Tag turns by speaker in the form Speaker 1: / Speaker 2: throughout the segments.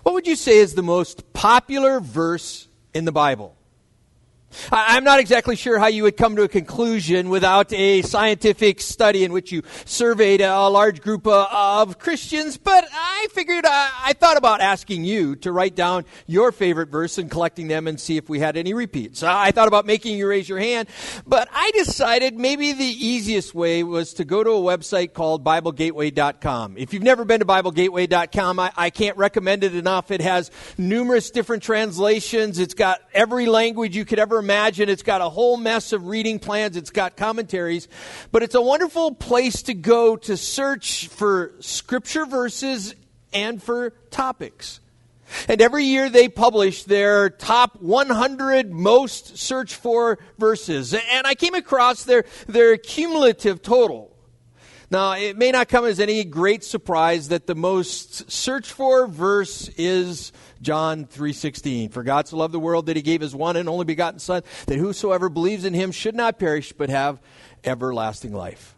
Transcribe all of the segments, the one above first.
Speaker 1: What would you say is the most popular verse in the Bible? I'm not exactly sure how you would come to a conclusion without a scientific study in which you surveyed a large group of Christians, but I figured I thought about asking you to write down your favorite verse and collecting them and see if we had any repeats. I thought about making you raise your hand, but I decided maybe the easiest way was to go to a website called BibleGateway.com. If you've never been to BibleGateway.com, I can't recommend it enough. It has numerous different translations. It's got every language you could ever imagine. It's got a whole mess of reading plans. It's got commentaries. But it's a wonderful place to go to search for scripture verses and for topics. And every year they publish their top 100 most searched for verses. And I came across their cumulative total. Now, it may not come as any great surprise that the most searched for verse is John 3:16. For God so loved the world that he gave his one and only begotten Son, that whosoever believes in him should not perish but have everlasting life.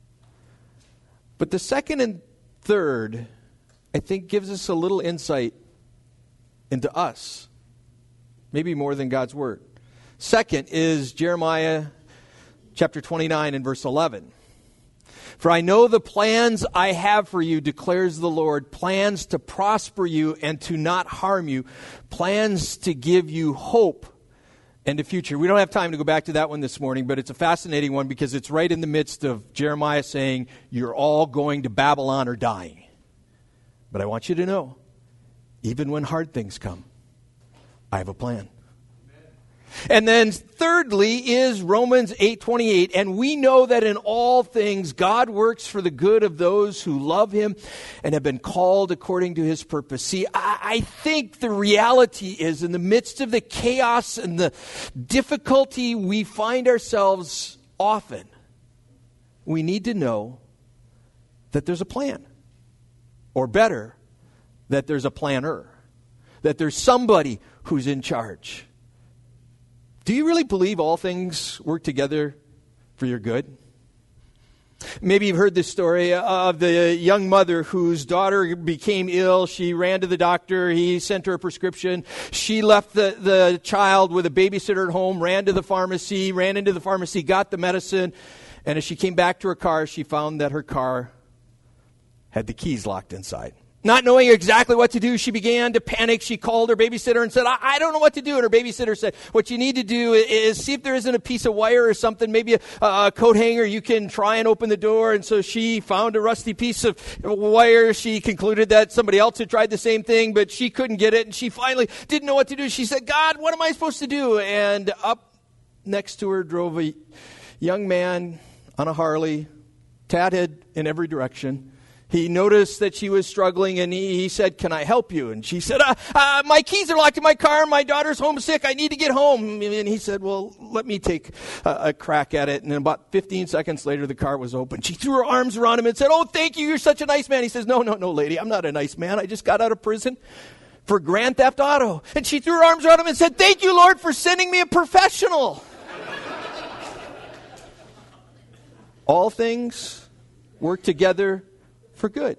Speaker 1: But the second and third, I think, gives us a little insight into us, maybe more than God's word. Second is Jeremiah chapter 29 and verse 11. For I know the plans I have for you, declares the Lord, plans to prosper you and to not harm you, plans to give you hope and a future. We don't have time to go back to that one this morning, but it's a fascinating one because it's right in the midst of Jeremiah saying, you're all going to Babylon or dying. But I want you to know, even when hard things come, I have a plan. And then thirdly is Romans 8:28. And we know that in all things God works for the good of those who love him and have been called according to his purpose. See, I think the reality is in the midst of the chaos and the difficulty we find ourselves often, we need to know that there's a plan. Or better, that there's a planner. That there's somebody who's in charge. Do you really believe all things work together for your good? Maybe you've heard this story of the young mother whose daughter became ill. She ran to the doctor. He sent her a prescription. She left the child with a babysitter at home, ran into the pharmacy, got the medicine. And as she came back to her car, she found that her car had the keys locked inside. Not knowing exactly what to do, she began to panic. She called her babysitter and said, I don't know what to do. And her babysitter said, what you need to do is see if there isn't a piece of wire or something, maybe a coat hanger. You can try and open the door. And so she found a rusty piece of wire. She concluded that somebody else had tried the same thing, but she couldn't get it. And she finally didn't know what to do. She said, God, what am I supposed to do? And up next to her drove a young man on a Harley, tatted in every direction. He noticed that she was struggling, and he said, can I help you? And she said, my keys are locked in my car. My daughter's homesick. I need to get home. And he said, well, let me take a crack at it. And then about 15 seconds later, the car was open. She threw her arms around him and said, oh, thank you. You're such a nice man. He says, no, lady. I'm not a nice man. I just got out of prison for grand theft auto. And she threw her arms around him and said, thank you, Lord, for sending me a professional. All things work together for good.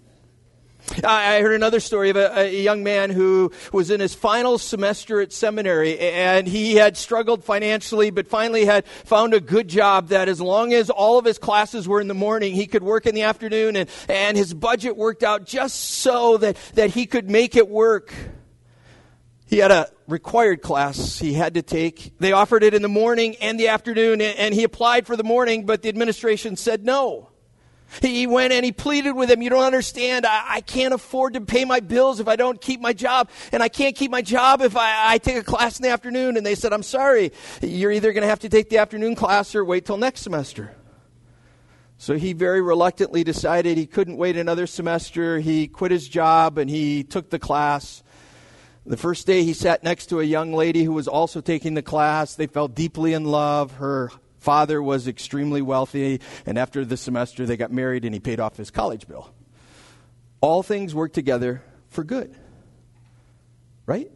Speaker 1: I heard another story of a young man who was in his final semester at seminary, and he had struggled financially, but finally had found a good job that as long as all of his classes were in the morning, he could work in the afternoon, and his budget worked out just so that he could make it work. He had a required class he had to take. They offered it in the morning and the afternoon, and he applied for the morning, but the administration said no. He went and he pleaded with him, you don't understand, I can't afford to pay my bills if I don't keep my job, and I can't keep my job if I take a class in the afternoon. And they said, I'm sorry, you're either going to have to take the afternoon class or wait till next semester. So he very reluctantly decided he couldn't wait another semester. He quit his job and he took the class. The first day he sat next to a young lady who was also taking the class. They fell deeply in love. Her father was extremely wealthy, and after the semester they got married and he paid off his college bill. All things work together for good. Right?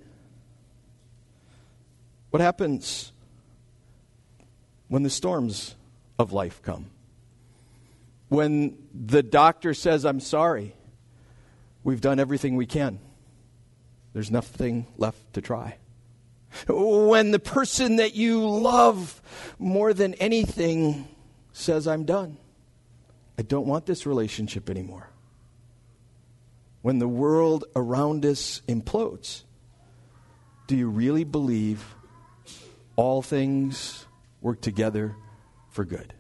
Speaker 1: What happens when the storms of life come? When the doctor says, I'm sorry, we've done everything we can. there's nothing left to try. When the person that you love more than anything says, I'm done. I don't want this relationship anymore. When the world around us implodes, do you really believe all things work together for good?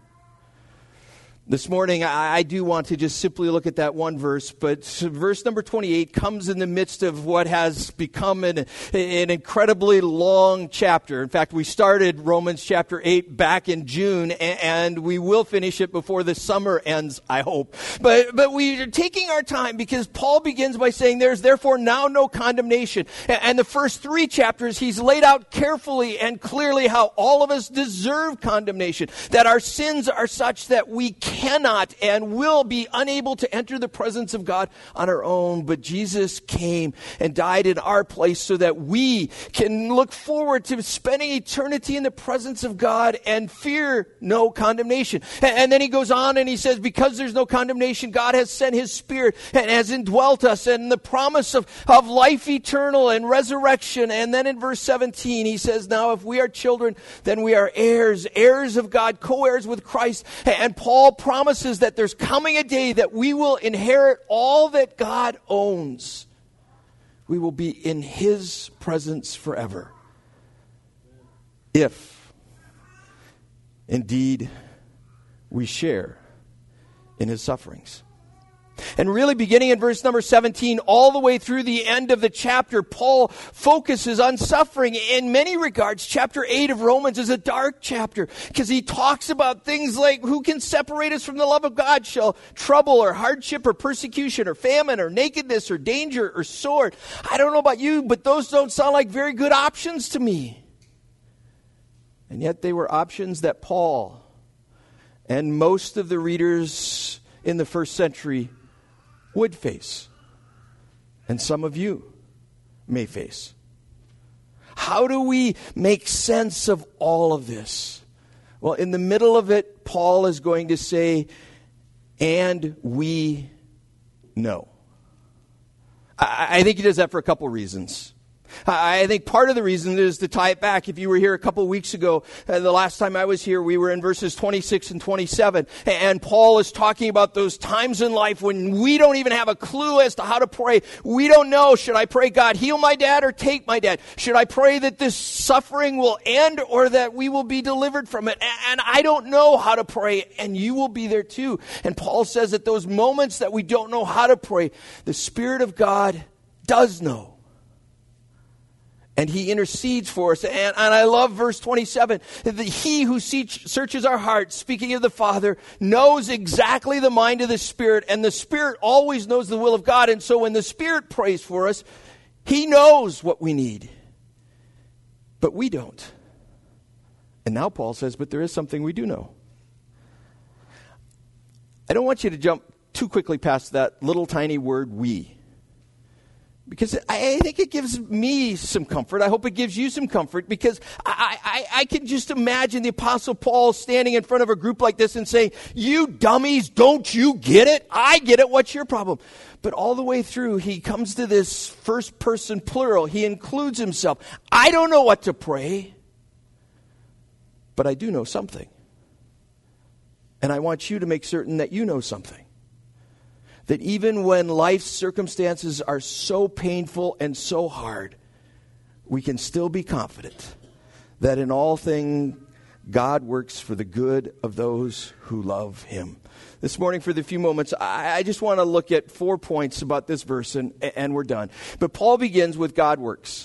Speaker 1: This morning, I do want to just simply look at that one verse, but verse number 28 comes in the midst of what has become an incredibly long chapter. In fact, we started Romans chapter 8 back in June, and we will finish it before the summer ends, I hope. But we are taking our time because Paul begins by saying there's therefore now no condemnation. And the first 3 chapters, he's laid out carefully and clearly how all of us deserve condemnation, that our sins are such that we cannot and will be unable to enter the presence of God on our own. But Jesus came and died in our place so that we can look forward to spending eternity in the presence of God and fear no condemnation. And then he goes on and he says, because there's no condemnation, God has sent his Spirit and has indwelt us, and the promise of life eternal and resurrection. And then in verse 17, he says, now if we are children, then we are heirs, heirs of God, co-heirs with Christ. And Paul promises that there's coming a day that we will inherit all that God owns. We will be in his presence forever, if indeed we share in his sufferings. And really beginning in verse number 17 all the way through the end of the chapter, Paul focuses on suffering. In many regards, chapter 8 of Romans is a dark chapter because he talks about things like who can separate us from the love of God? Shall trouble or hardship or persecution or famine or nakedness or danger or sword? I don't know about you, but those don't sound like very good options to me. And yet they were options that Paul and most of the readers in the first century would face, and some of you may face. How do we make sense of all of this? Well, in the middle of it, Paul is going to say, and we know. I think he does that for a couple reasons. I think part of the reason is to tie it back. If you were here a couple weeks ago, the last time I was here, we were in verses 26 and 27. And Paul is talking about those times in life when we don't even have a clue as to how to pray. We don't know, should I pray, God, heal my dad or take my dad? Should I pray that this suffering will end or that we will be delivered from it? And I don't know how to pray, and you will be there too. And Paul says that those moments that we don't know how to pray, the Spirit of God does know. And he intercedes for us. And I love verse 27. He who searches our hearts, speaking of the Father, knows exactly the mind of the Spirit. And the Spirit always knows the will of God. And so when the Spirit prays for us, he knows what we need. But we don't. And now Paul says, but there is something we do know. I don't want you to jump too quickly past that little tiny word, we. Because I think it gives me some comfort. I hope it gives you some comfort, because I can just imagine the Apostle Paul standing in front of a group like this and saying, you dummies, don't you get it? I get it. What's your problem? But all the way through, he comes to this first person plural. He includes himself. I don't know what to pray, but I do know something. And I want you to make certain that you know something. That even when life's circumstances are so painful and so hard, we can still be confident that in all things God works for the good of those who love him. This morning, for the few moments, I just want to look at 4 points about this verse, and we're done. But Paul begins with God works.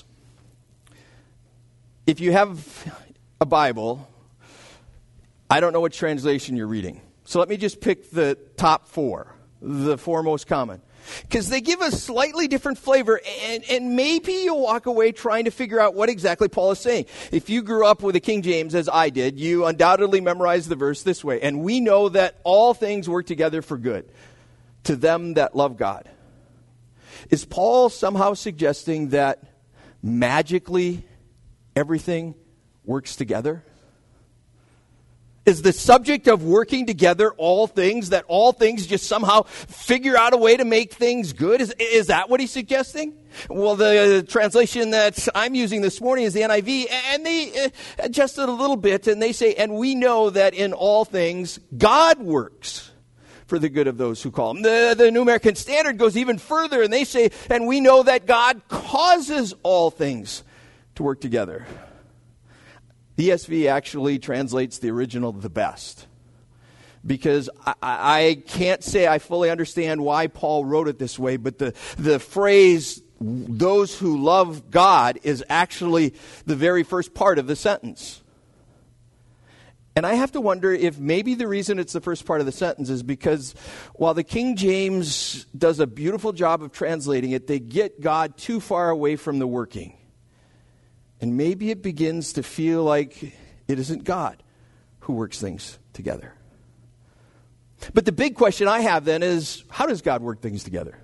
Speaker 1: If you have a Bible, I don't know what translation you're reading. So let me just pick the top 4. The 4 most common. Because they give a slightly different flavor, and maybe you'll walk away trying to figure out what exactly Paul is saying. If you grew up with the King James, as I did, you undoubtedly memorized the verse this way. And we know that all things work together for good to them that love God. Is Paul somehow suggesting that magically everything works together? Is the subject of working together all things, that all things just somehow figure out a way to make things good? Is that what he's suggesting? Well, the translation that I'm using this morning is the NIV, and they adjust it a little bit, and they say, and we know that in all things God works for the good of those who call him. The New American Standard goes even further, and they say, and we know that God causes all things to work together. The ESV actually translates the original the best, because I can't say I fully understand why Paul wrote it this way, but the phrase, those who love God, is actually the very first part of the sentence. And I have to wonder if maybe the reason it's the first part of the sentence is because while the King James does a beautiful job of translating it, they get God too far away from the working. And maybe it begins to feel like it isn't God who works things together. But the big question I have then is, how does God work things together?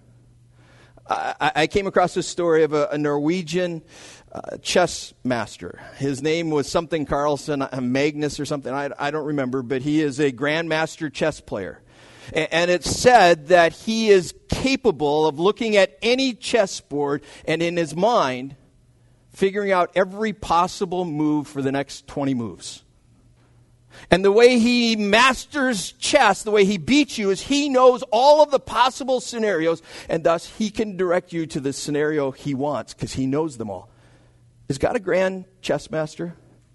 Speaker 1: I came across this story of a Norwegian chess master. His name was something Carlson, Magnus or something, I don't remember, but he is a grandmaster chess player. And it's said that he is capable of looking at any chessboard and in his mind figuring out every possible move for the next 20 moves. And the way he masters chess, the way he beats you, is he knows all of the possible scenarios, and thus he can direct you to the scenario he wants, because he knows them all. Is God a grand chess master?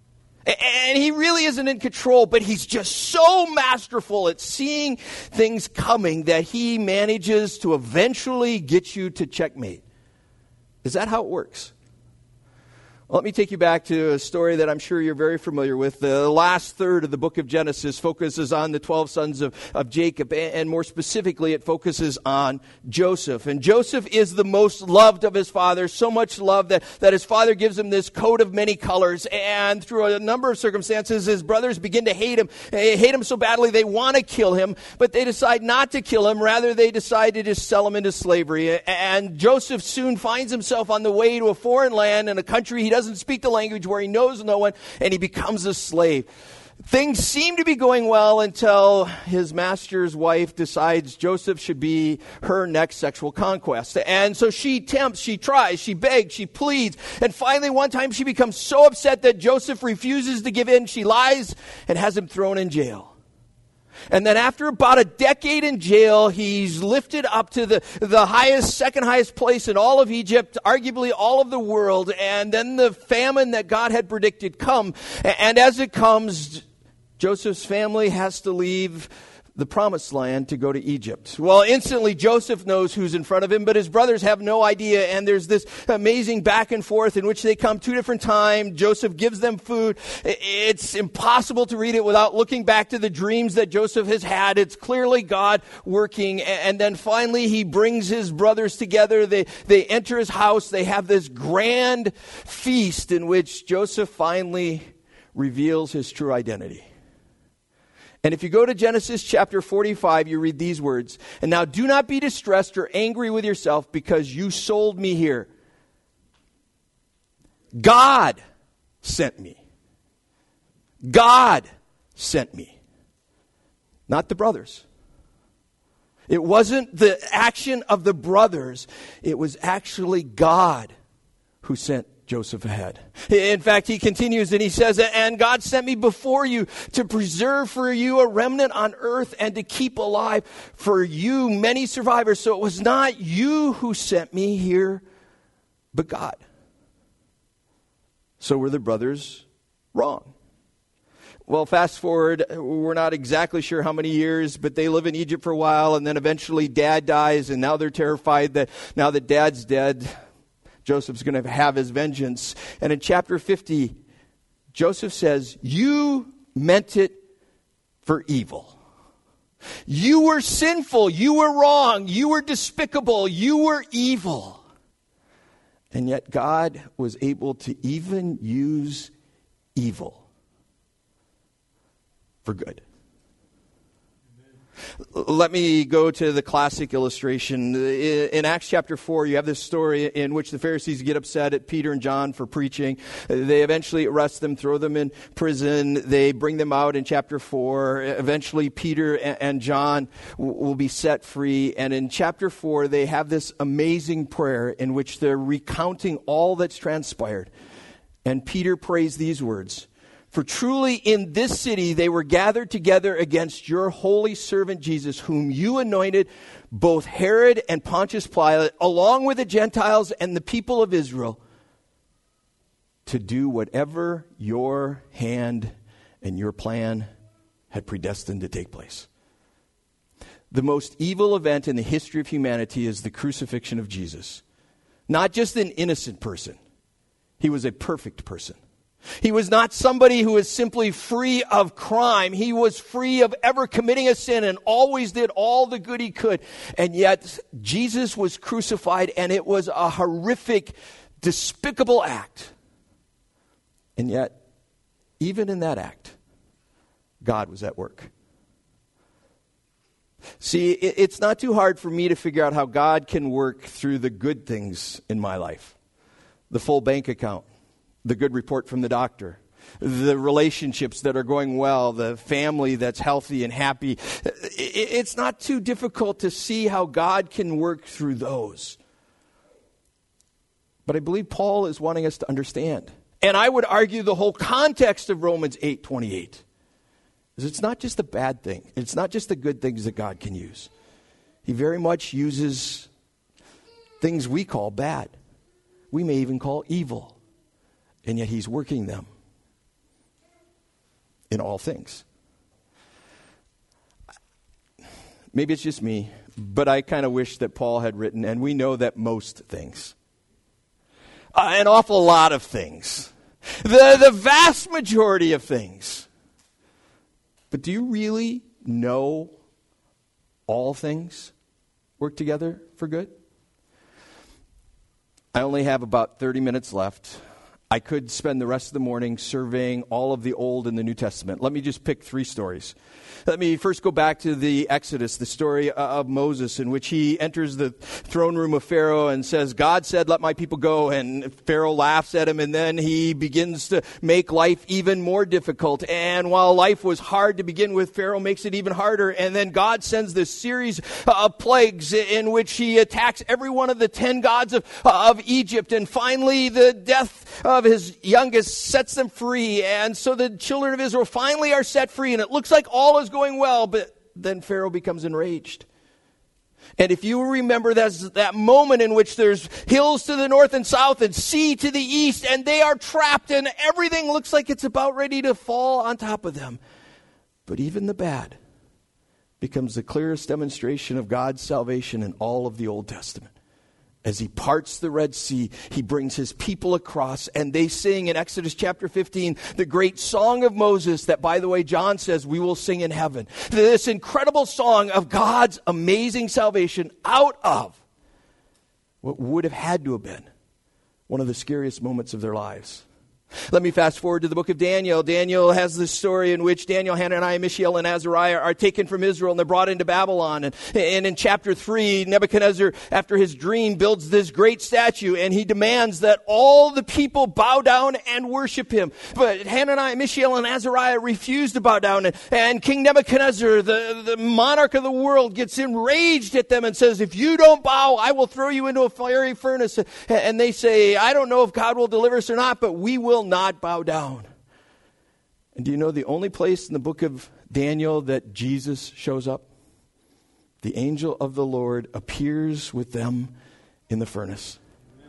Speaker 1: And he really isn't in control, but he's just so masterful at seeing things coming that he manages to eventually get you to checkmate. Is that how it works? Well, let me take you back to a story that I'm sure you're very familiar with. The last third of the book of Genesis focuses on the 12 sons of Jacob, and more specifically, it focuses on Joseph. And Joseph is the most loved of his father, so much love that his father gives him this coat of many colors, and through a number of circumstances, his brothers begin to hate him. They hate him so badly they want to kill him, but they decide not to kill him. Rather, they decide to just sell him into slavery. And Joseph soon finds himself on the way to a foreign land in a country he doesn't speak the language, where he knows no one, and he becomes a slave. Things seem to be going well until his master's wife decides Joseph should be her next sexual conquest. And so she tempts, she tries, she begs, she pleads, and finally one time she becomes so upset that Joseph refuses to give in. She lies and has him thrown in jail. And then after about a decade in jail, he's lifted up to the highest, second highest place in all of Egypt, arguably all of the world. And then the famine that God had predicted come. And as it comes, Joseph's family has to leave the promised land to go to Egypt. Well, instantly Joseph knows who's in front of him, but his brothers have no idea, and there's this amazing back and forth in which they come two different times. Joseph gives them food. It's impossible to read it without looking back to the dreams that Joseph has had. It's clearly God working, and then finally he brings his brothers together. They enter his house. They have this grand feast in which Joseph finally reveals his true identity. And if you go to Genesis chapter 45, you read these words, "And now do not be distressed or angry with yourself because you sold me here. God sent me." God sent me. Not the brothers. It wasn't the action of the brothers. It was actually God who sent Joseph ahead. In fact, he continues and he says, "And God sent me before you to preserve for you a remnant on earth and to keep alive for you many survivors. So it was not you who sent me here, but God." So were the brothers wrong? Well, fast forward, we're not exactly sure how many years, but they live in Egypt for a while, and then eventually Dad dies, and now they're terrified that now that Dad's dead, Joseph's going to have his vengeance. And in chapter 50, Joseph says, "You meant it for evil. You were sinful. You were wrong. You were despicable. You were evil. And yet God was able to even use evil for good." Let me go to the classic illustration. In Acts chapter 4, you have this story in which the Pharisees get upset at Peter and John for preaching. They eventually arrest them, throw them in prison. They bring them out in chapter 4. Eventually, Peter and John will be set free. And in chapter 4, they have this amazing prayer in which they're recounting all that's transpired. And Peter prays these words, "For truly in this city they were gathered together against your holy servant Jesus, whom you anointed, both Herod and Pontius Pilate, along with the Gentiles and the people of Israel, to do whatever your hand and your plan had predestined to take place." The most evil event in the history of humanity is the crucifixion of Jesus. Not just an innocent person. He was a perfect person. He was not somebody who was simply free of crime. He was free of ever committing a sin and always did all the good he could. And yet, Jesus was crucified, and it was a horrific, despicable act. And yet, even in that act, God was at work. See, it's not too hard for me to figure out how God can work through the good things in my life. The full bank account. The good report from the doctor, the relationships that are going well, the family that's healthy and happy. It's not too difficult to see how God can work through those. But I believe Paul is wanting us to understand. And I would argue the whole context of Romans 8:28 is it's not just the bad thing. It's not just the good things that God can use. He very much uses things we call bad. We may even call evil. And yet he's working them in all things. Maybe it's just me, but I kind of wish that Paul had written, and we know that most things. An awful lot of things. The vast majority of things. But do you really know all things work together for good? I only have about 30 minutes left. I could spend the rest of the morning surveying all of the Old and the New Testament. Let me just pick 3 stories. Let me first go back to the Exodus, the story of Moses, in which he enters the throne room of Pharaoh and says, "God said, let my people go." And Pharaoh laughs at him, and then he begins to make life even more difficult. And while life was hard to begin with, Pharaoh makes it even harder. And then God sends this series of plagues in which he attacks every one of the 10 gods of Egypt. And finally, the death of his youngest sets them free. And so the children of Israel finally are set free, and it looks like all is going well, but then Pharaoh becomes enraged. And if you remember, that's that moment in which there's hills to the north and south and sea to the east, and they are trapped, and everything looks like it's about ready to fall on top of them. But even the bad becomes the clearest demonstration of God's salvation in all of the Old Testament. As he parts the Red Sea, he brings his people across, and they sing in Exodus chapter 15, the great song of Moses that, by the way, John says we will sing in heaven. This incredible song of God's amazing salvation out of what would have had to have been one of the scariest moments of their lives. Let me fast forward to the book of Daniel. Daniel has this story in which Daniel, Hananiah, Mishael, and Azariah are taken from Israel and they're brought into Babylon. And in chapter 3, Nebuchadnezzar, after his dream, builds this great statue and he demands that all the people bow down and worship him. But Hananiah, Mishael, and Azariah refuse to bow down. And King Nebuchadnezzar, the monarch of the world, gets enraged at them and says, "If you don't bow, I will throw you into a fiery furnace." And they say, "I don't know if God will deliver us or not, but we will not bow down." And do you know the only place in the book of Daniel that Jesus shows up? The angel of the Lord appears with them in the furnace.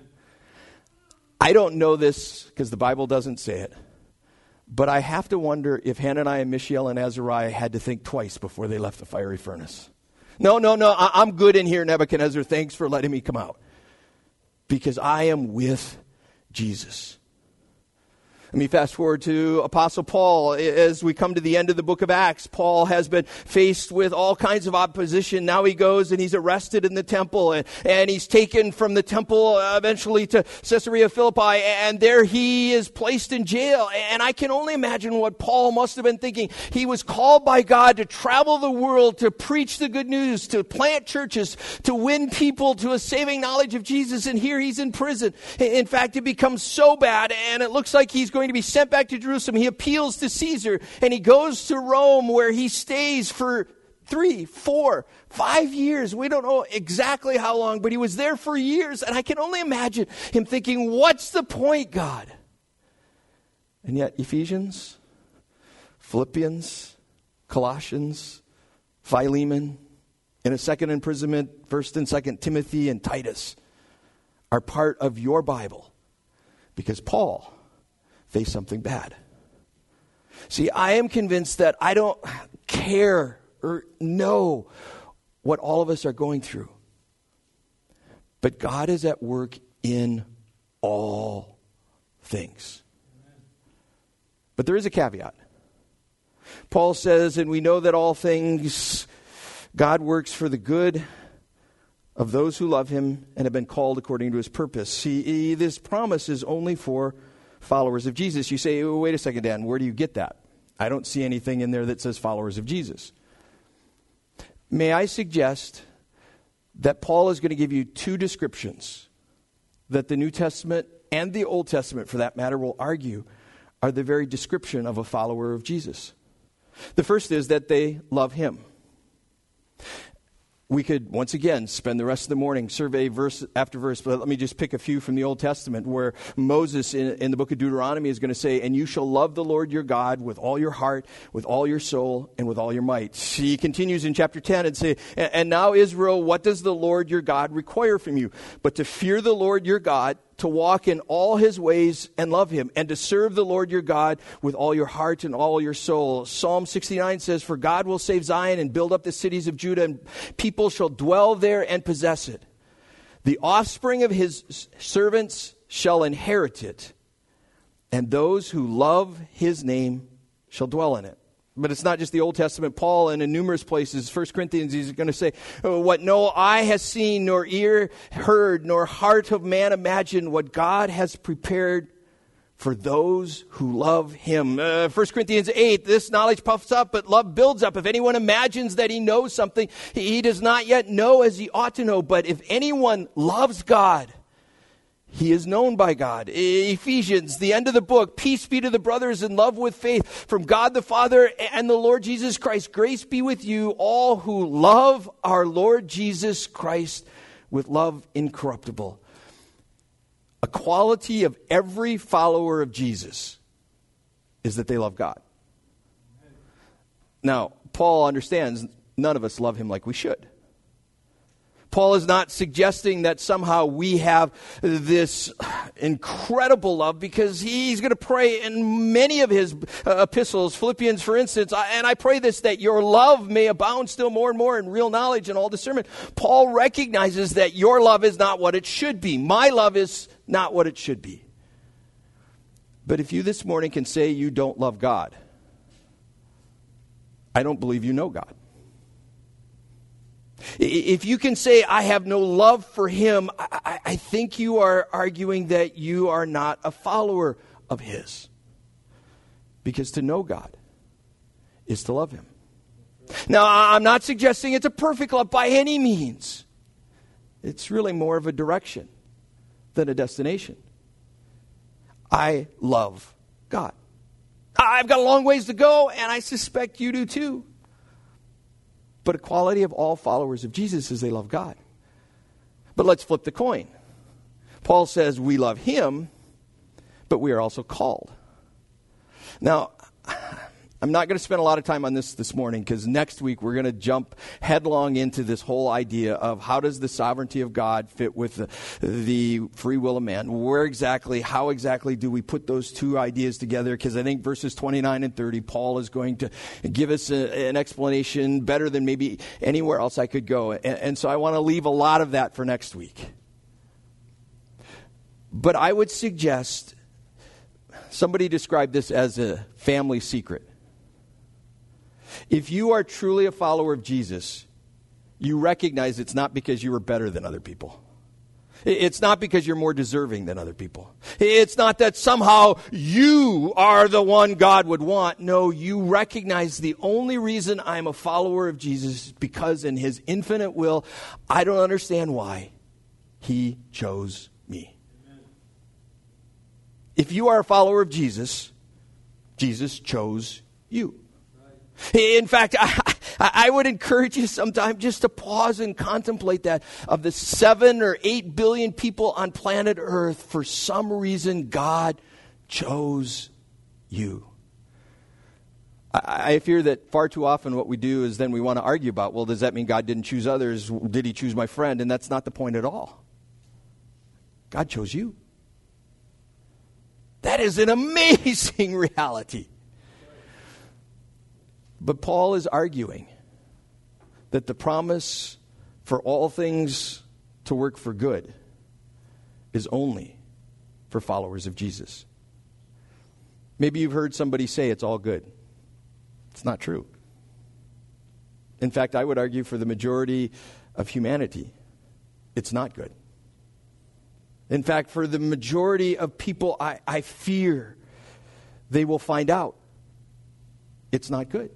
Speaker 1: I don't know this because the Bible doesn't say it, but I have to wonder if Hananiah, Mishael, and Azariah had to think twice before they left the fiery furnace. No, I'm good in here, Nebuchadnezzar. Thanks for letting me come out. Because I am with Jesus. Let me fast forward to Apostle Paul. As we come to the end of the book of Acts, Paul has been faced with all kinds of opposition. Now he goes and he's arrested in the temple, and he's taken from the temple eventually to Caesarea Philippi, and there he is placed in jail. And I can only imagine what Paul must have been thinking. He was called by God to travel the world, to preach the good news, to plant churches, to win people to a saving knowledge of Jesus, and here he's in prison. In fact, it becomes so bad, and it looks like he's going to be sent back to Jerusalem. He appeals to Caesar, and he goes to Rome, where he stays for 3, 4, 5 years. We don't know exactly how long, but he was there for years, and I can only imagine him thinking, what's the point, God? And yet Ephesians, Philippians, Colossians, Philemon, in a second imprisonment, 1st and 2nd Timothy and Titus are part of your Bible because Paul faced something bad. See, I am convinced that I don't care or know what all of us are going through. But God is at work in all things. But there is a caveat. Paul says, and we know that all things God works for the good of those who love him and have been called according to his purpose. See, this promise is only for followers of Jesus. You say, oh, wait a second, Dan, where do you get that? I don't see anything in there that says followers of Jesus. May I suggest that Paul is going to give you 2 descriptions that the New Testament and the Old Testament, for that matter, will argue are the very description of a follower of Jesus. The first is that they love him. We could, once again, spend the rest of the morning, survey verse after verse, but let me just pick a few from the Old Testament where Moses in the book of Deuteronomy is going to say, and you shall love the Lord your God with all your heart, with all your soul, and with all your might. He continues in chapter 10 and say, and now Israel, what does the Lord your God require from you? But to fear the Lord your God, to walk in all his ways and love him, and to serve the Lord your God with all your heart and all your soul. Psalm 69 says, for God will save Zion and build up the cities of Judah, and people shall dwell there and possess it. The offspring of his servants shall inherit it, and those who love his name shall dwell in it. But it's not just the Old Testament. Paul, in numerous places, 1 Corinthians, he's going to say, what no eye has seen, nor ear heard, nor heart of man imagined, what God has prepared for those who love him. 1 Corinthians 8, this knowledge puffs up, but love builds up. If anyone imagines that he knows something, he does not yet know as he ought to know. But if anyone loves God, he is known by God. Ephesians, the end of the book. Peace be to the brothers in love with faith from God the Father and the Lord Jesus Christ. Grace be with you all who love our Lord Jesus Christ with love incorruptible. A quality of every follower of Jesus is that they love God. Now, Paul understands none of us love him like we should. Paul is not suggesting that somehow we have this incredible love, because he's going to pray in many of his epistles, Philippians for instance, and I pray this, that your love may abound still more and more in real knowledge and all discernment. Paul recognizes that your love is not what it should be. My love is not what it should be. But if you this morning can say you don't love God, I don't believe you know God. If you can say, I have no love for him, I think you are arguing that you are not a follower of his. Because to know God is to love him. Now, I'm not suggesting it's a perfect love by any means. It's really more of a direction than a destination. I love God. I've got a long ways to go, and I suspect you do too. But a quality of all followers of Jesus is they love God. But let's flip the coin. Paul says we love him, but we are also called. Now, I'm not going to spend a lot of time on this morning, because next week we're going to jump headlong into this whole idea of how does the sovereignty of God fit with the free will of man. How exactly do we put those two ideas together? Because I think verses 29 and 30, Paul is going to give us an explanation better than maybe anywhere else I could go. And so I want to leave a lot of that for next week. But I would suggest Somebody described this as a family secret. If you are truly a follower of Jesus, you recognize it's not because you are better than other people. It's not because you're more deserving than other people. It's not that somehow you are the one God would want. No, you recognize the only reason I'm a follower of Jesus is because in his infinite will, I don't understand why he chose me. If you are a follower of Jesus, Jesus chose you. In fact, I would encourage you sometime just to pause and contemplate that. Of the 7 or 8 billion people on planet Earth, for some reason, God chose you. I fear that far too often what we do is then we want to argue about, well, does that mean God didn't choose others? Did he choose my friend? And that's not the point at all. God chose you. That is an amazing reality. But Paul is arguing that the promise for all things to work for good is only for followers of Jesus. Maybe you've heard somebody say it's all good. It's not true. In fact, I would argue for the majority of humanity, it's not good. In fact, for the majority of people, I fear they will find out it's not good.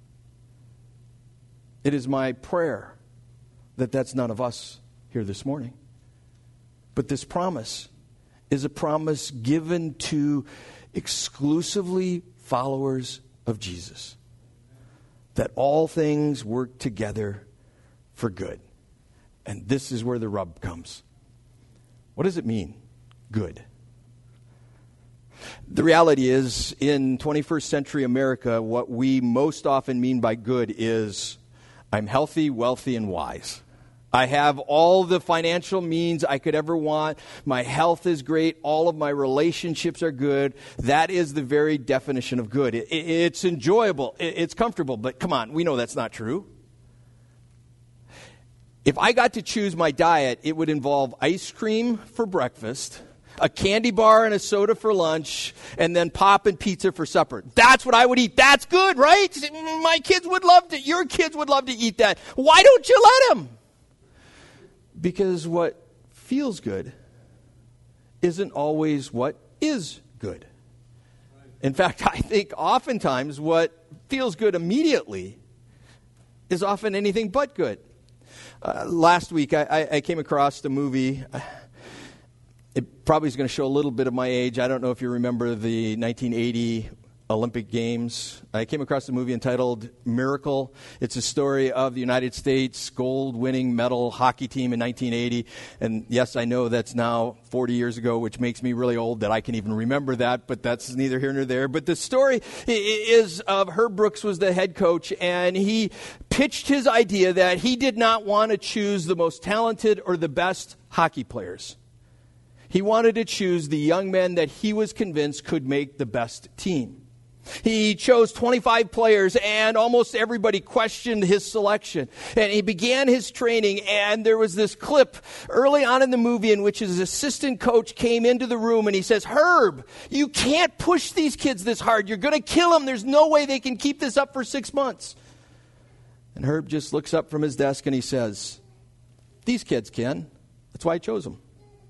Speaker 1: It is my prayer that that's none of us here this morning. But this promise is a promise given to exclusively followers of Jesus. That all things work together for good. And this is where the rub comes. What does it mean, good? The reality is, in 21st century America, what we most often mean by good is I'm healthy, wealthy, and wise. I have all the financial means I could ever want. My health is great. All of my relationships are good. That is the very definition of good. It's enjoyable. It's comfortable. But come on, we know that's not true. If I got to choose my diet, it would involve ice cream for breakfast, a candy bar and a soda for lunch, and then pop and pizza for supper. That's what I would eat. That's good, right? My kids would love to. Your kids would love to eat that. Why don't you let them? Because what feels good isn't always what is good. In fact, I think oftentimes what feels good immediately is often anything but good. Last week, I came across the movie. It probably is going to show a little bit of my age. I don't know if you remember the 1980 Olympic Games. I came across a movie entitled Miracle. It's a story of the United States gold-winning medal hockey team in 1980. And yes, I know that's now 40 years ago, which makes me really old that I can even remember that, but that's neither here nor there. But the story is of Herb Brooks was the head coach, and he pitched his idea that he did not want to choose the most talented or the best hockey players. He wanted to choose the young men that he was convinced could make the best team. He chose 25 players, and almost everybody questioned his selection. And he began his training, and there was this clip early on in the movie in which his assistant coach came into the room, and he says, "Herb, you can't push these kids this hard. You're going to kill them. There's no way they can keep this up for 6 months." And Herb just looks up from his desk, and he says, "These kids can. That's why I chose them."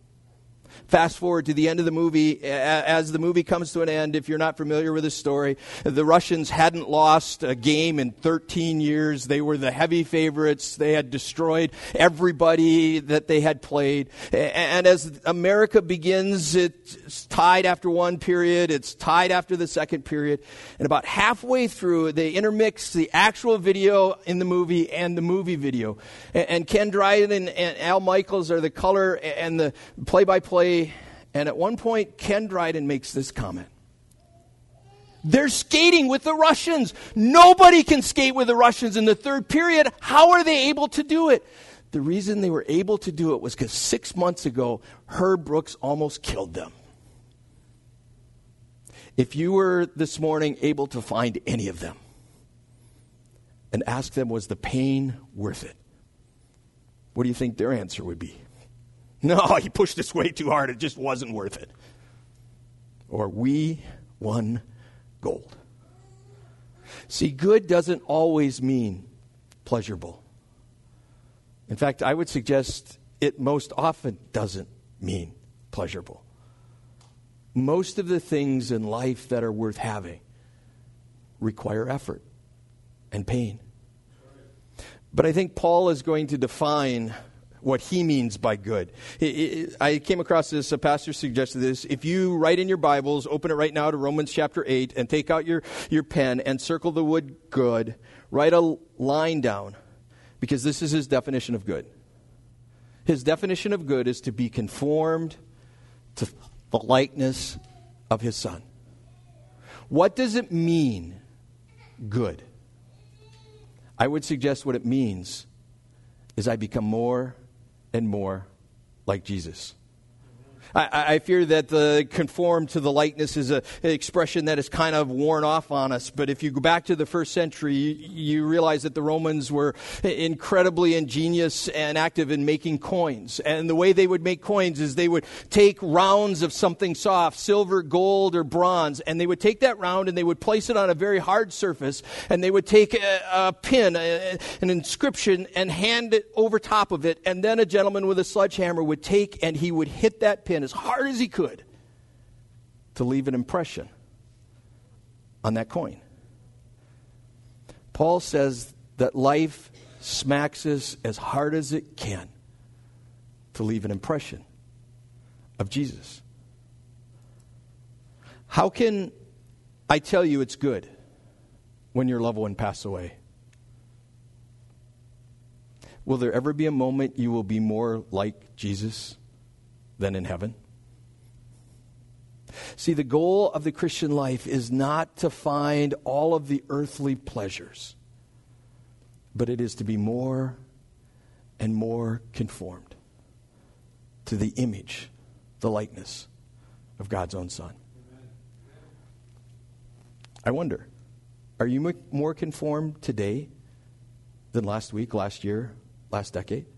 Speaker 1: Fast forward to the end of the movie. As the movie comes to an end, if you're not familiar with the story, the Russians hadn't lost a game in 13 years. They were the heavy favorites. They had destroyed everybody that they had played. And as America begins, it's tied after one period. It's tied after the second period. And about halfway through, they intermix the actual video in the movie and the movie video. And Ken Dryden and Al Michaels are the color and the play-by-play. And at one point, Ken Dryden makes this comment. "They're skating with the Russians. Nobody can skate with the Russians in the third period. How are they able to do it?" The reason they were able to do it was because 6 months ago, Herb Brooks almost killed them. If you were this morning able to find any of them and ask them, was the pain worth it? What do you think their answer would be? "No, he pushed this way too hard. It just wasn't worth it." or we won gold. See, good doesn't always mean pleasurable. In fact, I would suggest it most often doesn't mean pleasurable. Most of the things in life that are worth having require effort and pain. But I think Paul is going to define what he means by good. I came across this, a pastor suggested this. If you write in your Bibles, open it right now to Romans chapter 8, and take out your pen and circle the word good, write a line down, because this is his definition of good. His definition of good is to be conformed to the likeness of his Son. What does it mean, good? I would suggest what it means is I become more and more like Jesus. I fear that the conform to the likeness is an expression that is kind of worn off on us. But if you go back to the first century, you realize that the Romans were incredibly ingenious and active in making coins. And the way they would make coins is they would take rounds of something soft, silver, gold, or bronze, and they would take that round and they would place it on a very hard surface, and they would take a pin, an inscription, and hand it over top of it. And then a gentleman with a sledgehammer would take and he would hit that pin as hard as he could to leave an impression on that coin. Paul says that life smacks us as hard as it can to leave an impression of Jesus. How can I tell you it's good when your loved one passes away? Will there ever be a moment you will be more like Jesus than in heaven? See, the goal of the Christian life is not to find all of the earthly pleasures, but it is to be more and more conformed to the image, the likeness of God's own Son. I wonder, are you more conformed today than last week, last year, last decade?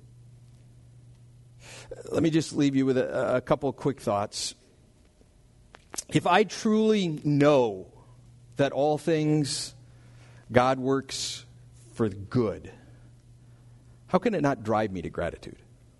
Speaker 1: Let me just leave you with a couple quick thoughts. If I truly know that all things God works for good, how can it not drive me to gratitude?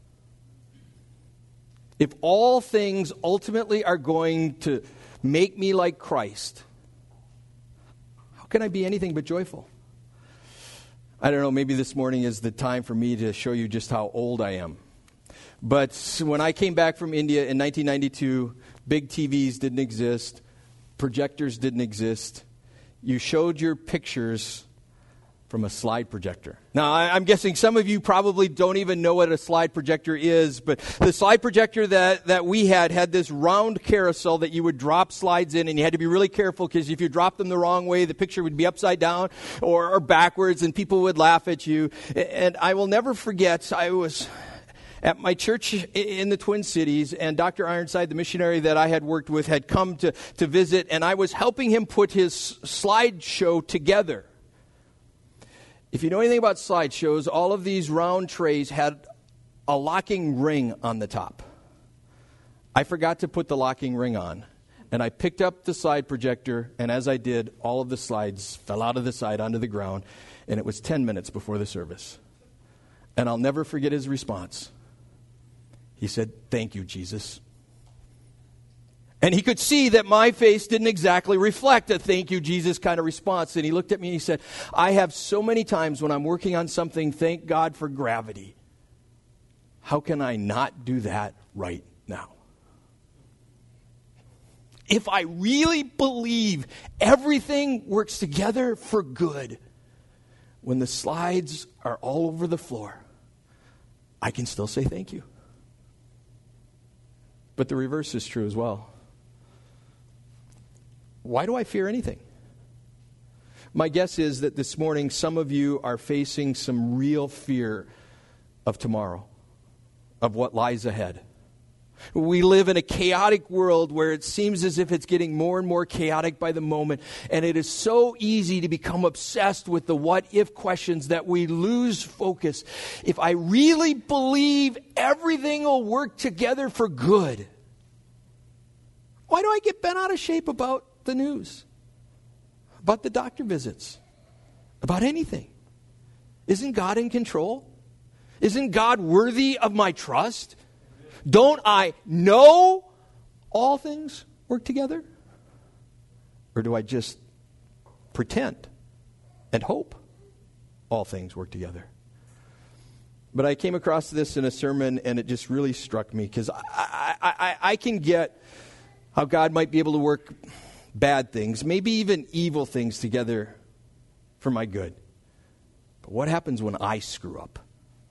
Speaker 1: If all things ultimately are going to make me like Christ, how can I be anything but joyful? I don't know, maybe this morning is the time for me to show you just how old I am. But when I came back from India in 1992, big TVs didn't exist, projectors didn't exist. You showed your pictures from a slide projector. Now, I'm guessing some of you probably don't even know what a slide projector is, but the slide projector that we had this round carousel that you would drop slides in, and you had to be really careful because if you dropped them the wrong way, the picture would be upside down or backwards, and people would laugh at you. And I will never forget, I was at my church in the Twin Cities, and Dr. Ironside, the missionary that I had worked with, had come to visit, and I was helping him put his slideshow together. If you know anything about slideshows, all of these round trays had a locking ring on the top. I forgot to put the locking ring on, and I picked up the slide projector, and as I did, all of the slides fell out of the side onto the ground, and it was 10 minutes before the service. And I'll never forget his response. He said, "Thank you, Jesus." And he could see that my face didn't exactly reflect a "thank you, Jesus" kind of response. And he looked at me and he said, "I have so many times when I'm working on something, thank God for gravity. How can I not do that right now?" If I really believe everything works together for good, when the slides are all over the floor, I can still say thank you. But the reverse is true as well. Why do I fear anything? My guess is that this morning some of you are facing some real fear of tomorrow, of what lies ahead. We live in a chaotic world where it seems as if it's getting more and more chaotic by the moment, and it is so easy to become obsessed with the what-if questions that we lose focus. If I really believe everything will work together for good, Why do I get bent out of shape about the news? About the doctor visits? About anything? Isn't God in control? Isn't God worthy of my trust? Don't I know all things work together? Or do I just pretend and hope all things work together? But I came across this in a sermon, and it just really struck me, because I can get how God might be able to work bad things, maybe even evil things together for my good. But what happens when I screw up?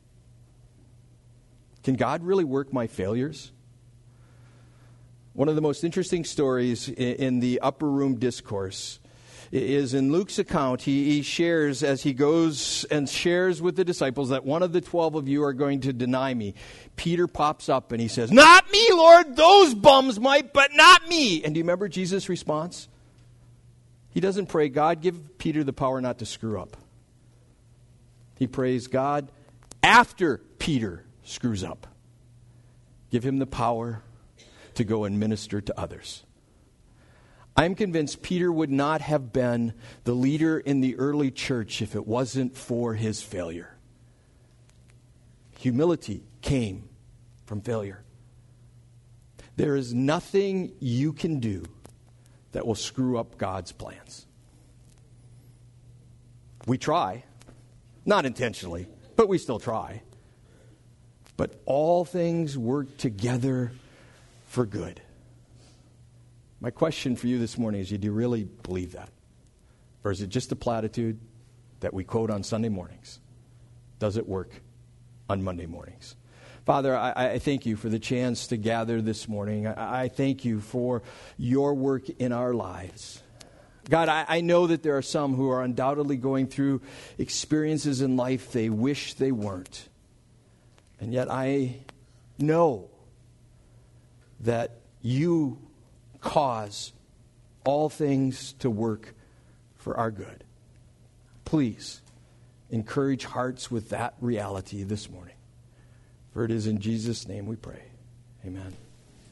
Speaker 1: Can God really work my failures? One of the most interesting stories in the Upper Room Discourse is in Luke's account. He shares, as he goes and shares with the disciples, that one of the 12 of you are going to deny me. Peter pops up and he says, "Not me, Lord. Those bums might, but not me." And do you remember Jesus' response? He doesn't pray, "God, give Peter the power not to screw up." He prays, "God, after Peter screws up, give him the power to go and minister to others." I'm convinced Peter would not have been the leader in the early church if it wasn't for his failure. Humility came from failure. There is nothing you can do that will screw up God's plans. We try, not intentionally, but we still try. But all things work together for good. My question for you this morning is, do you really believe that? Or is it just a platitude that we quote on Sunday mornings? Does it work on Monday mornings? Father, I thank you for the chance to gather this morning. I thank you for your work in our lives. God, I know that there are some who are undoubtedly going through experiences in life they wish they weren't. And yet I know that you cause all things to work for our good. Please encourage hearts with that reality this morning. For it is in Jesus' name we pray. Amen.